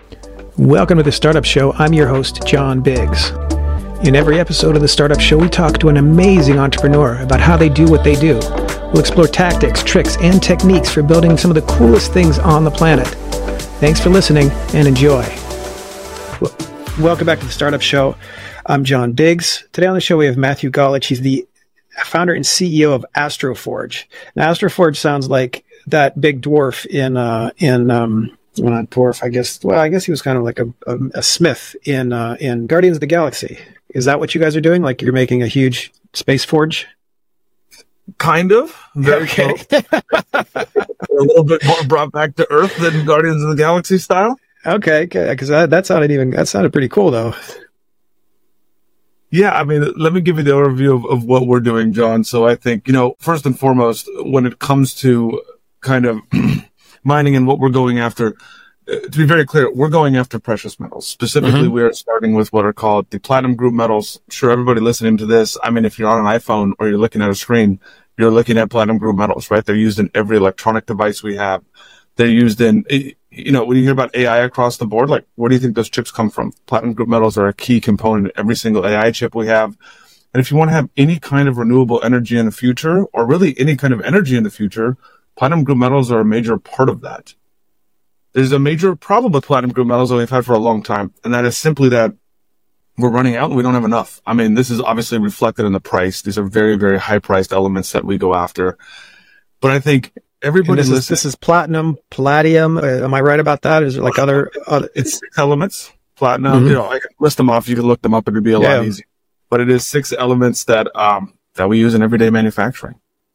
Welcome to the Startup Show. I'm your host, John Biggs. In every episode of the Startup Show, we talk to an amazing entrepreneur about how they do what they do. We'll explore tactics, tricks, and techniques for building some of the coolest things on the planet. Thanks for listening and enjoy. Welcome back to the Startup Show. I'm John Biggs. Today on the show, we have Matthew Gollich. He's the founder and CEO of Astroforge. Now, Astroforge sounds like that big dwarf well, not dwarf, I guess. Well, I guess he was kind of like a smith in Guardians of the Galaxy. Is that what you guys are doing? Like you're making a huge space forge? Kind of. Very close. A little bit more brought back to Earth than Guardians of the Galaxy style. Okay, because that sounded pretty cool, though. Yeah, I mean, let me give you the overview of what we're doing, John. So I think, first and foremost, when it comes to kind of mining and what we're going after, to be very clear, we're going after precious metals. Specifically, we are starting with what are called the platinum group metals. I'm sure everybody listening to this, I mean, if you're on an iPhone or you're looking at a screen, you're looking at platinum group metals, right? They're used in every electronic device we have. They're used in, when you hear about AI across the board, like, where do you think those chips come from? Platinum group metals are a key component in every single AI chip we have. And if you want to have any kind of renewable energy in the future, or really any kind of energy in the future, platinum group metals are a major part of that. There's a major problem with platinum group metals that we've had for a long time, and that is simply that we're running out and we don't have enough. I mean, this is obviously reflected in the price. These are very, very high-priced elements that we go after. But I think everybody this is platinum, palladium. Am I right about that? Is it like other It's 6 elements. Platinum, I can list them off. You can look them up. It'd be a lot easier. But it is 6 elements that we use in everyday manufacturing.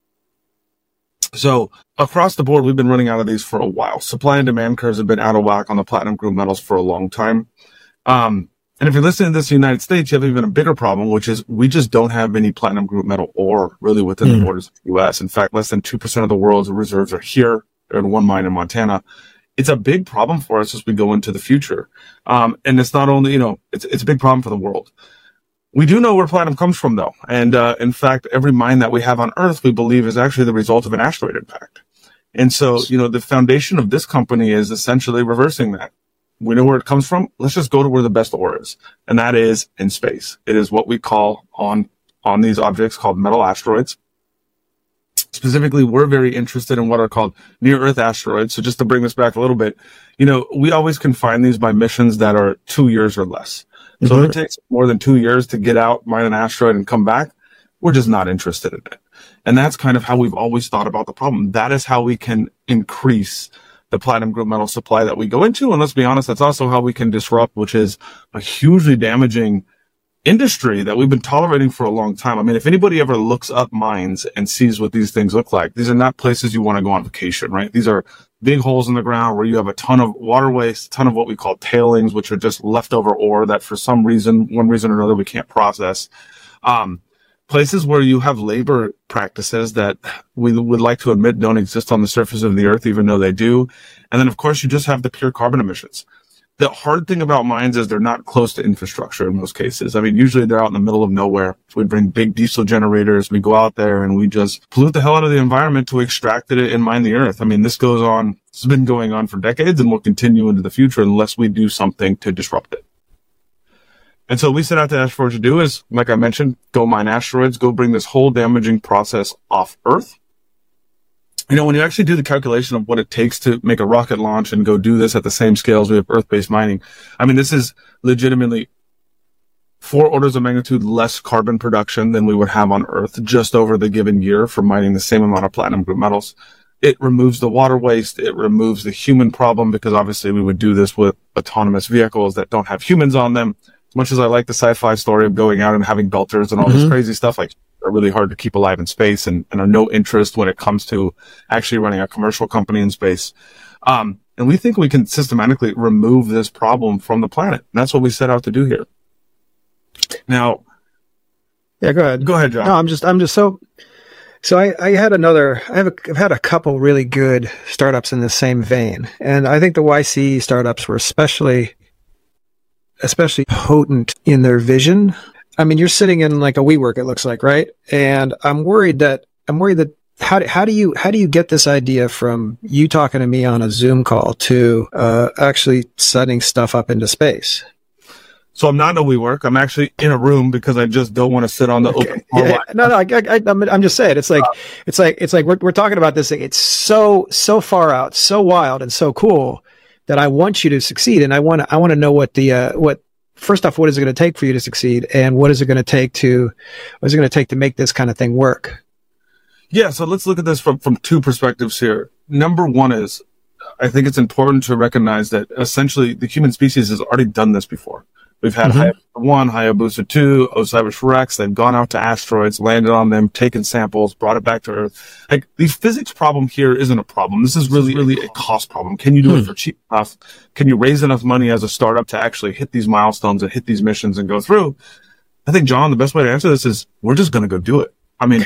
So across the board, we've been running out of these for a while. Supply and demand curves have been out of whack on the platinum group metals for a long time. And if you're listening to this in the United States, you have even a bigger problem, which is we just don't have any platinum group metal ore really within the borders of the U.S. In fact, less than 2% of the world's reserves are here. They're in one mine in Montana. It's a big problem for us as we go into the future. And it's not only, it's a big problem for the world. We do know where platinum comes from, though. And in fact, every mine that we have on Earth, we believe, is actually the result of an asteroid impact. And so, the foundation of this company is essentially reversing that. We know where it comes from. Let's just go to where the best ore is. And that is in space. It is what we call on these objects called metal asteroids. Specifically, we're very interested in what are called near-Earth asteroids. So just to bring this back a little bit, we always confine these by missions that are 2 years or less. So if it takes more than 2 years to get out, mine an asteroid, and come back, we're just not interested in it. And that's kind of how we've always thought about the problem. That is how we can increase the platinum group metal supply that we go into. And let's be honest, that's also how we can disrupt, which is a hugely damaging industry that we've been tolerating for a long time. I mean, if anybody ever looks up mines and sees what these things look like, these are not places you want to go on vacation, right? These are big holes in the ground where you have a ton of water waste, a ton of what we call tailings, which are just leftover ore that for some reason, one reason or another, we can't process. Places where you have labor practices that we would like to admit don't exist on the surface of the Earth, even though they do. And then, of course, you just have the pure carbon emissions. The hard thing about mines is they're not close to infrastructure in most cases. I mean, usually they're out in the middle of nowhere. We bring big diesel generators. We go out there and we just pollute the hell out of the environment to extract it and mine the Earth. I mean, this has been going on for decades and will continue into the future unless we do something to disrupt it. And so what we set out to Astroforge to do is, like I mentioned, go mine asteroids, go bring this whole damaging process off Earth. When you actually do the calculation of what it takes to make a rocket launch and go do this at the same scale as we have Earth-based mining, I mean, this is legitimately 4 orders of magnitude less carbon production than we would have on Earth just over the given year for mining the same amount of platinum group metals. It removes the water waste. It removes the human problem because obviously we would do this with autonomous vehicles that don't have humans on them. As much as I like the sci-fi story of going out and having belters and all this crazy stuff, like, are really hard to keep alive in space and are no interest when it comes to actually running a commercial company in space. And we think we can systematically remove this problem from the planet. And that's what we set out to do here. Now. Yeah, go ahead. Go ahead, John. No, I'm just so I've had a couple really good startups in the same vein. And I think the YC startups were especially potent in their vision. I mean, you're sitting in like a WeWork, it looks like, right? And I'm worried that how do you get this idea from you talking to me on a Zoom call to actually setting stuff up into space? So I'm not in a WeWork. I'm actually in a room because I just don't want to sit on the open floor. Yeah, I'm just saying. It's like we're talking about this thing. It's so far out, so wild, and so cool that I want you to succeed, and I want to know what first off, what is it going to take for you to succeed, and what is it going to take to make this kind of thing work? Yeah. So let's look at this from two perspectives here. Number one is, I think it's important to recognize that essentially the human species has already done this before. We've had Hayabusa 1, Hayabusa 2, OSIRIS-REx. They've gone out to asteroids, landed on them, taken samples, brought it back to Earth. Like, the physics problem here isn't a problem. This is really a cost problem. Can you do it for cheap enough? Can you raise enough money as a startup to actually hit these milestones and hit these missions and go through? I think, John, the best way to answer this is we're just going to go do it. I mean,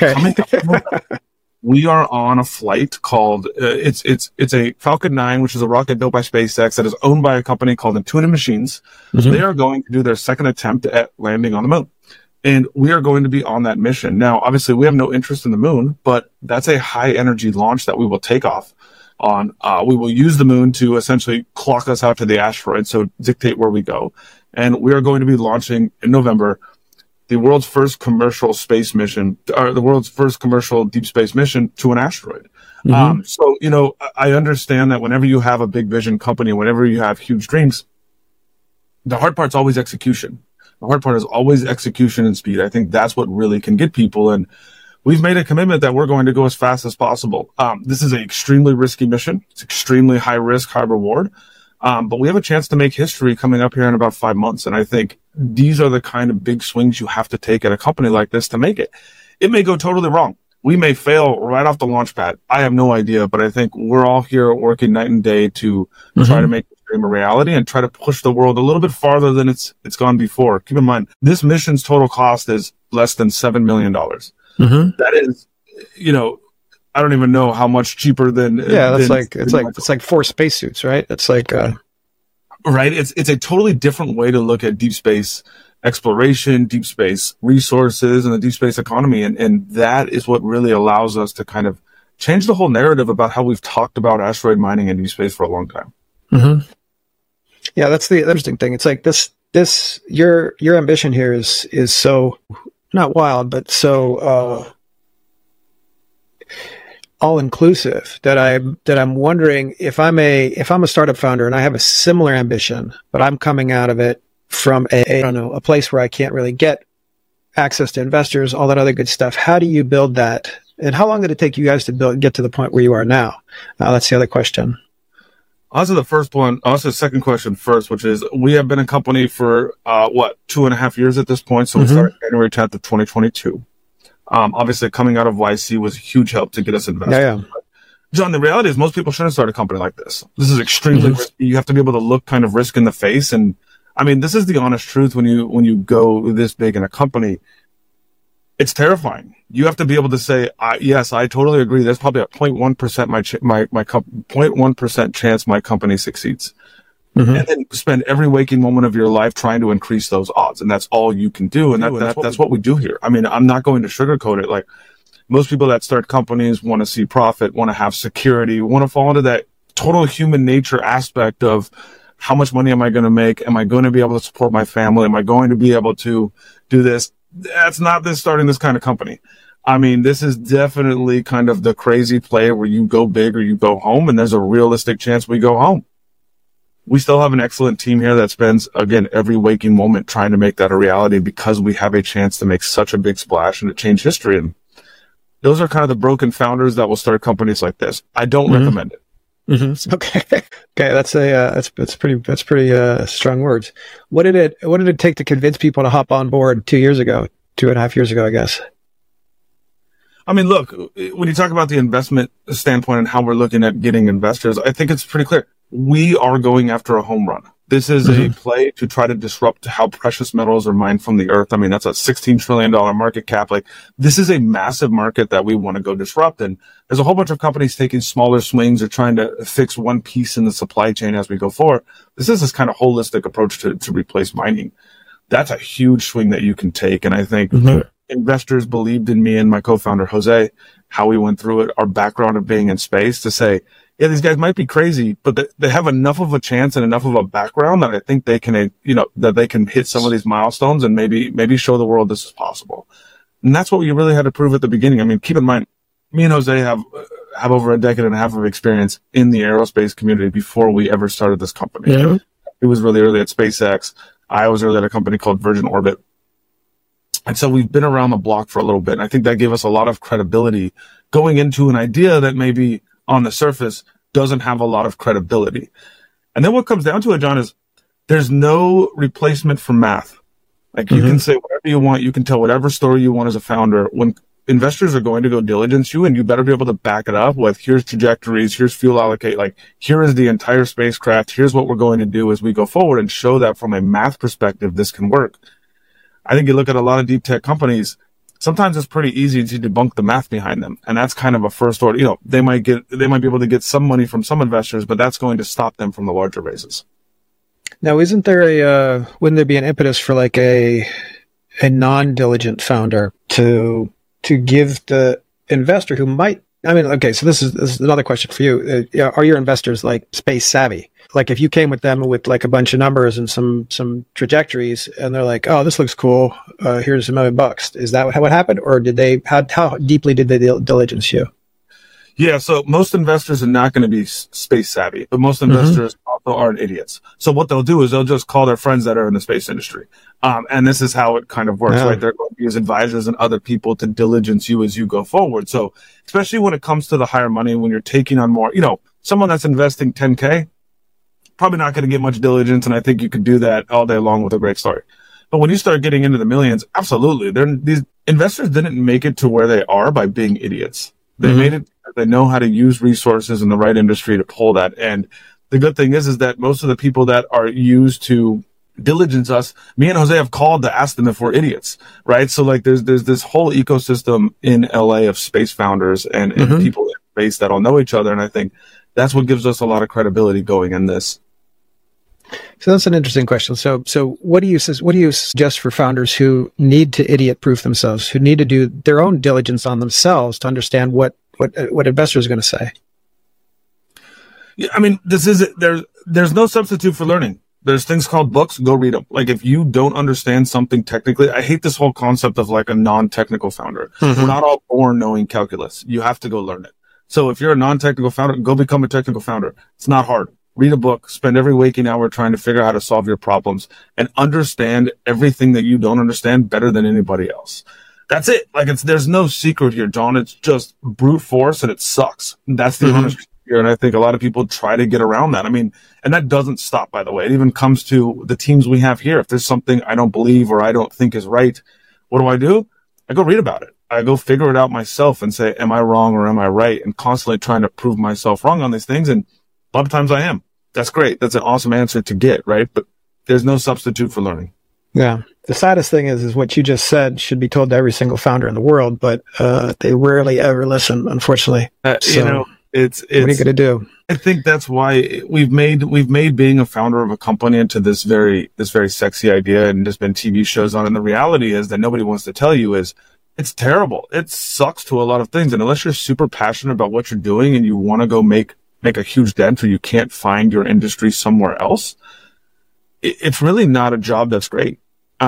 we are on a flight called, it's a Falcon 9, which is a rocket built by SpaceX that is owned by a company called Intuitive Machines. They are going to do their second attempt at landing on the moon. And we are going to be on that mission. Now, obviously, we have no interest in the moon, but that's a high energy launch that we will take off on. We will use the moon to essentially clock us out to the asteroid, so dictate where we go. And we are going to be launching in November the world's first commercial space mission, or the world's first commercial deep space mission to an asteroid. So, you know, I understand that whenever you have a big vision company, whenever you have huge dreams, the hard part's always execution. The hard part is always execution and speed. I think that's what really can get people. And we've made a commitment that we're going to go as fast as possible. This is an extremely risky mission. It's extremely high risk, high reward. But we have a chance to make history coming up here in about 5 months. And I think these are the kind of big swings you have to take at a company like this to make it. It may go totally wrong. We may fail right off the launch pad. I have no idea, but I think we're all here working night and day to try to make the dream a reality and try to push the world a little bit farther than it's gone before. Keep in mind, this mission's total cost is less than $7 million. That is, you know, I don't even know how much cheaper than it's like 4 spacesuits, right? It's like right. It's a totally different way to look at deep space exploration, deep space resources, and the deep space economy, and that is what really allows us to kind of change the whole narrative about how we've talked about asteroid mining in deep space for a long time. Yeah, that's the interesting thing. It's like this your ambition here is so not wild, but so all inclusive that I'm wondering if I'm a startup founder and I have a similar ambition, but I'm coming out of it from a place where I can't really get access to investors, all that other good stuff. How do you build that? And how long did it take you guys to get to the point where you are now? That's the other question. I'll answer the first one. I'll answer the second question first, which is we have been a company for 2.5 years at this point. So we started January 10th of 2022. Obviously, coming out of YC was a huge help to get us invested. Yeah. John, the reality is most people shouldn't start a company like this. This is extremely risky. You have to be able to look kind of risk in the face. And I mean, this is the honest truth when you go this big in a company. It's terrifying. You have to be able to say, yes, I totally agree. There's probably a 0.1% 0.1% chance my company succeeds. And then spend every waking moment of your life trying to increase those odds. And that's all you can do. And that's what we do here. I mean, I'm not going to sugarcoat it. Like most people that start companies want to see profit, want to have security, want to fall into that total human nature aspect of how much money am I going to make? Am I going to be able to support my family? Am I going to be able to do this? That's not this starting this kind of company. I mean, this is definitely kind of the crazy play where you go big or you go home, and there's a realistic chance we go home. We still have an excellent team here that spends, again, every waking moment trying to make that a reality because we have a chance to make such a big splash and to change history. And those are kind of the broken founders that will start companies like this. I don't recommend it. Okay. That's pretty strong words. What did it take to convince people to hop on board 2.5 years ago, I guess? I mean, look, when you talk about the investment standpoint and how we're looking at getting investors, I think it's pretty clear. We are going after a home run. This is a play to try to disrupt how precious metals are mined from the earth. I mean, that's a $16 trillion market cap. Like, this is a massive market that we want to go disrupt. And there's a whole bunch of companies taking smaller swings or trying to fix one piece in the supply chain as we go forward. This is this kind of holistic approach to replace mining. That's a huge swing that you can take. And I think investors believed in me and my co-founder, Jose, how we went through it, our background of being in space, to say, yeah, these guys might be crazy, but they have enough of a chance and enough of a background that I think they can, that they can hit some of these milestones and maybe show the world this is possible. And that's what we really had to prove at the beginning. I mean, keep in mind, me and Jose have over a decade and a half of experience in the aerospace community before we ever started this company. Yeah. It was really early at SpaceX. I was early at a company called Virgin Orbit. And so we've been around the block for a little bit. And I think that gave us a lot of credibility going into an idea that maybe on the surface doesn't have a lot of credibility. And then what comes down to it, John, is there's no replacement for math. Like you can say whatever you want. You can tell whatever story you want as a founder. When investors are going to go diligence you, and you better be able to back it up with here's trajectories, here's fuel allocate, like here is the entire spacecraft, here's what we're going to do as we go forward, and show that from a math perspective, this can work. I think you look at a lot of deep tech companies, sometimes it's pretty easy to debunk the math behind them. And that's kind of a first order, they might be able to get some money from some investors, but that's going to stop them from the larger raises. Now, wouldn't there be an impetus for like a non-diligent founder to give the investor who might, okay, so this is another question for you. Are your investors like space savvy? Like if you came with them with like a bunch of numbers and some trajectories and they're like, oh, this looks cool. Here's $1 million. Is that what happened? Or how deeply did they diligence you? Yeah, so most investors are not going to be space savvy, but most investors also aren't idiots. So what they'll do is they'll just call their friends that are in the space industry. And this is how it kind of works, right? They're going to use advisors and other people to diligence you as you go forward. So especially when it comes to the higher money, when you're taking on more, someone that's investing 10K, probably not going to get much diligence. And I think you could do that all day long with a great story. But when you start getting into the millions, absolutely. These investors didn't make it to where they are by being idiots. They made it. They know how to use resources in the right industry to pull that. And the good thing is that most of the people that are used to diligence us, me and Jose have called to ask them if we're idiots, right? So like there's this whole ecosystem in LA of space founders and people in space that all know each other. And I think that's what gives us a lot of credibility going in this. So that's an interesting question. So what do you suggest for founders who need to idiot proof themselves, who need to do their own diligence on themselves to understand what investors are going to say? Yeah, I mean, there's no substitute for learning. There's things called books. Go read them. Like if you don't understand something technically, I hate this whole concept of like a non-technical founder. We're not all born knowing calculus. You have to go learn it. So if you're a non-technical founder, go become a technical founder. It's not hard. Read a book, spend every waking hour trying to figure out how to solve your problems and understand everything that you don't understand better than anybody else. That's it. Like there's no secret here, John. It's just brute force and it sucks. That's the honest truth here. And I think a lot of people try to get around that. I mean, and that doesn't stop, by the way. It even comes to the teams we have here. If there's something I don't believe or I don't think is right, what do? I go read about it. I go figure it out myself and say, am I wrong or am I right? And constantly trying to prove myself wrong on these things. And a lot of times I am. That's great. That's an awesome answer to get, right? But there's no substitute for learning. Yeah. The saddest thing is what you just said should be told to every single founder in the world, but they rarely ever listen, unfortunately. It's what are you going to do? I think that's why we've made being a founder of a company into this very sexy idea, and there's been TV shows on it. And the reality is that nobody wants to tell you is it's terrible. It sucks to a lot of things. And unless you're super passionate about what you're doing and you want to go make a huge dent or you can't find your industry somewhere else, it's really not a job that's great.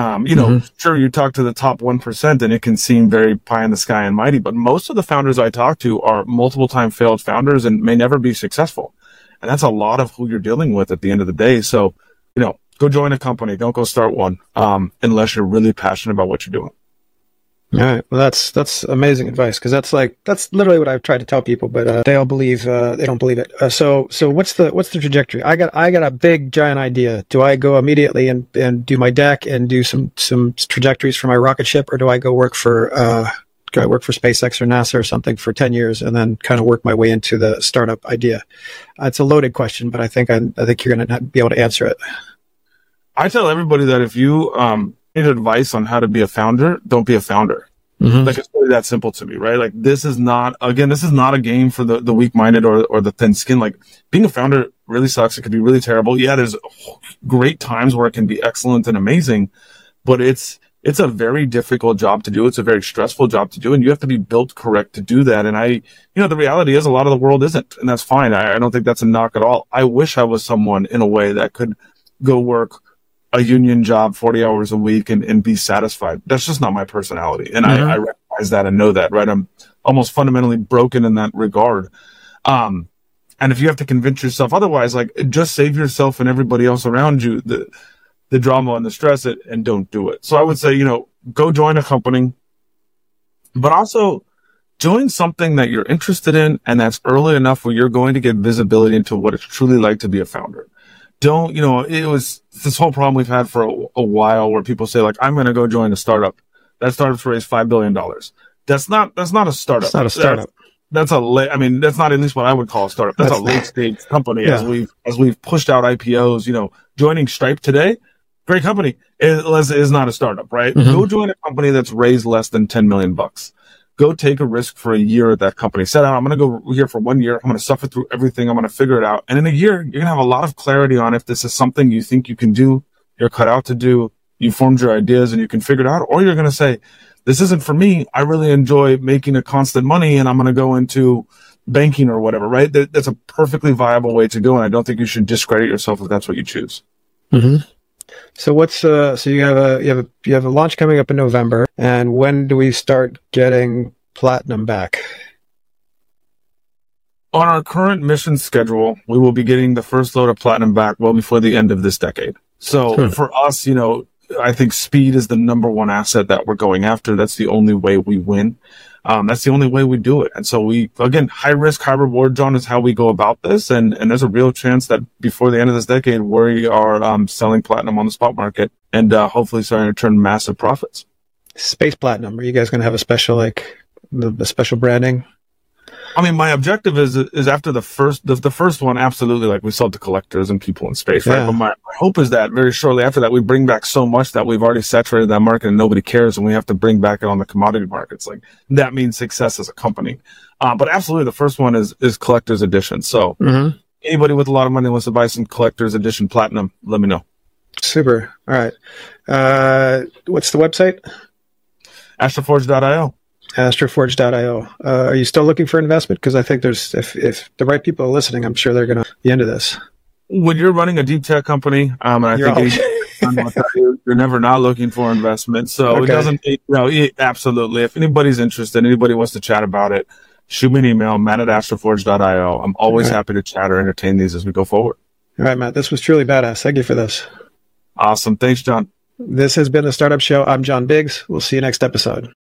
Sure, you talk to the top 1% and it can seem very pie in the sky and mighty, but most of the founders I talk to are multiple time failed founders and may never be successful. And that's a lot of who you're dealing with at the end of the day. So, go join a company. Don't go start one, unless you're really passionate about what you're doing. All right. Well, that's amazing advice, because that's literally what I've tried to tell people, but they all believe they don't believe it. So what's the trajectory? I got a big giant idea. Do I go immediately and do my deck and do some trajectories for my rocket ship, or do I go work for SpaceX or NASA or something for 10 years and then kind of work my way into the startup idea? It's a loaded question, but I think you're going to be able to answer it. I tell everybody that if you need advice on how to be a founder, don't be a founder. Like it's really that simple to me, right? Like this is not a game for the weak-minded or the thin-skinned. Like being a founder really sucks. It could be really terrible. Yeah, there's great times where it can be excellent and amazing, but it's it's a very difficult job to do. It's a very stressful job to do, and you have to be built correct to do that. And the reality is a lot of the world isn't, and that's fine. I don't think that's a knock at all. I wish I was someone in a way that could go work a union job 40 hours a week and be satisfied. That's just not my personality. And I recognize that and know that, right? I'm almost fundamentally broken in that regard. And if you have to convince yourself otherwise, like, just save yourself and everybody else around you the drama and the stress and don't do it. So I would say, go join a company, but also join something that you're interested in and that's early enough where you're going to get visibility into what it's truly like to be a founder. Don't, it was this whole problem we've had for a while where people say, like, I'm going to go join a startup. That startup's raised $5 billion. That's not a startup. It's not a startup. That's that's not at least what I would call a startup. That's a late stage company. Yeah. As we've pushed out IPOs, joining Stripe today, great company, is not a startup, right? Mm-hmm. Go join a company that's raised less than $10 million. Go take a risk for a year at that company. Set out, I'm going to go here for 1 year. I'm going to suffer through everything. I'm going to figure it out. And in a year, you're going to have a lot of clarity on if this is something you think you can do, you're cut out to do, you formed your ideas and you can figure it out. Or you're going to say, this isn't for me. I really enjoy making a constant money and I'm going to go into banking or whatever, right? That's a perfectly viable way to go. And I don't think you should discredit yourself if that's what you choose. Mm-hmm. So so you have a launch coming up in November, and when do we start getting Platinum back? On our current mission schedule, we will be getting the first load of Platinum back well before the end of this decade. So for us, I think speed is the number one asset that we're going after. That's the only way we win. That's the only way we do it. And so high risk, high reward, John, is how we go about this. And there's a real chance that before the end of this decade, we are selling Platinum on the spot market and hopefully starting to turn massive profits. Space Platinum. Are you guys going to have a special, the special branding? I mean, my objective is after the first one, absolutely, like, we sold to collectors and people in space, right? But my hope is that very shortly after that, we bring back so much that we've already saturated that market and nobody cares, and we have to bring back it on the commodity markets. Like, that means success as a company. But absolutely, the first one is collector's edition. So anybody with a lot of money wants to buy some collector's edition Platinum, let me know. Super. All right. What's the website? Astroforge.io. Astroforge.io. Are you still looking for investment? Because I think if the right people are listening, I'm sure they're going to be into this. When you're running a deep tech company, and I think you're never not looking for investment. So It doesn't, absolutely. If anybody's interested, anybody wants to chat about it, shoot me an email, matt@astroforge.io. I'm always happy to chat or entertain these as we go forward. All right, Matt, this was truly badass. Thank you for this. Awesome. Thanks, John. This has been The Startup Show. I'm John Biggs. We'll see you next episode.